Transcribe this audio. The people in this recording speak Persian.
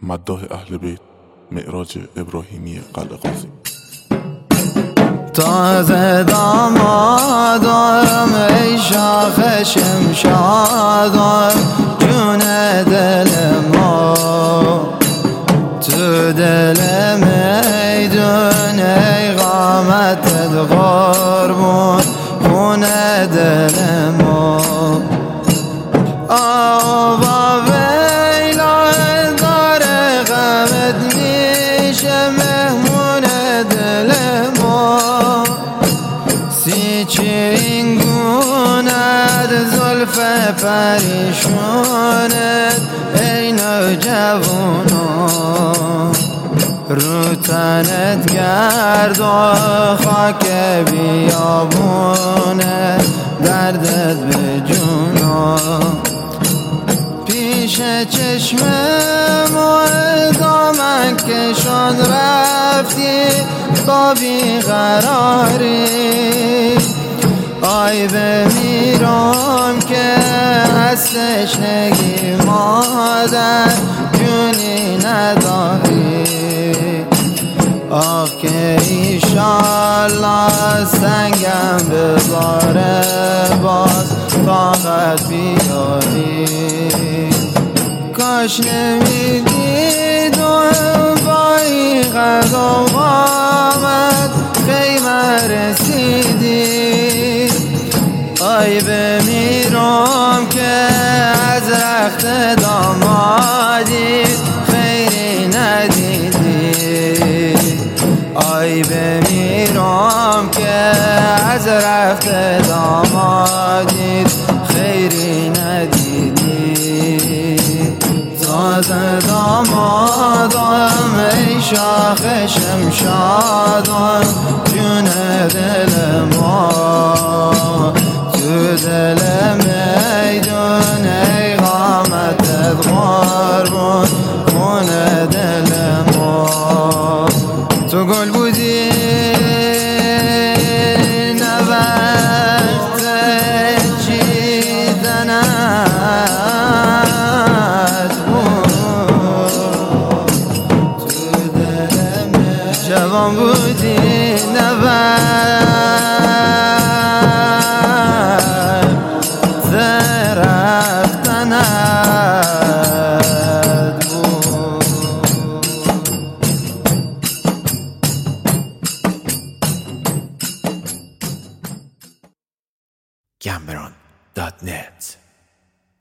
مداح اهل بیت معراج ابراهیمی قلعه قاضی. تازه دامادم ای شاخ شمشادم، جون دل ما تو دل میدون، ای قامتت قربون خون دل ما. آوا ویلا داره غمت میشه مهمون دل ما، سی چینگونت زلف پریشونت ای نوجوانا، رو تنت گرد و خاک بیابونه دردت به جونا، پیش چشم دامن کشان رفتی با بیقراری، آی بمیرم که هستش نگی مادر جونی نداری، آخ که ایشالله سنگم بباره باز طاقت بیاری، کاش نمیدید و با این قد و قامت خیمه رسیدی، آی بمیرم که از رخت دامادی خیری ندیدی، آی بمیرم که از رفت دامادی خیری ندیدی. تازه دامادم ای شاخ شمشادم، جون دل ما تو دل میدون، ای قامتت قربون خون دل ما. تو گل بودی نه وقت چیدنت بود، تو دلم جوان بودی نه وقت رفتنت